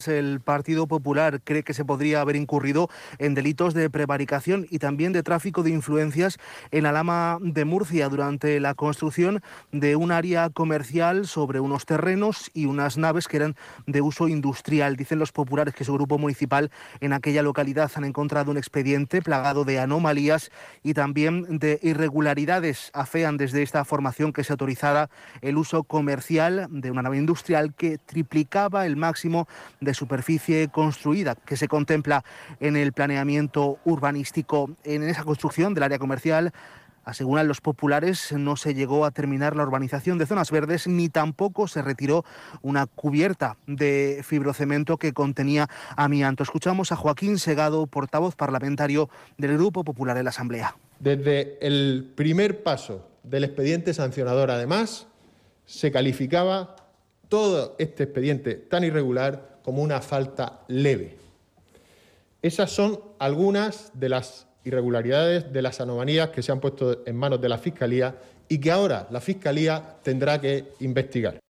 El Partido Popular cree que se podría haber incurrido en delitos de prevaricación y también de tráfico de influencias en Alhama de Murcia durante la construcción de un área comercial sobre unos terrenos y unas naves que eran de uso industrial. Dicen los populares que su grupo municipal en aquella localidad han encontrado un expediente plagado de anomalías y también de irregularidades. Afean desde esta formación que se autorizara el uso comercial de una nave industrial que triplicaba el máximo de superficie construida que se contempla en el planeamiento urbanístico. En esa construcción del área comercial, aseguran los populares, no se llegó a terminar la urbanización de zonas verdes ni tampoco se retiró una cubierta de fibrocemento que contenía amianto. Escuchamos a Joaquín Segado, portavoz parlamentario del Grupo Popular en la Asamblea. Desde el primer paso del expediente sancionador, además, se calificaba todo este expediente tan irregular como una falta leve. Esas son algunas de las irregularidades, de las anomalías que se han puesto en manos de la Fiscalía y que ahora la Fiscalía tendrá que investigar.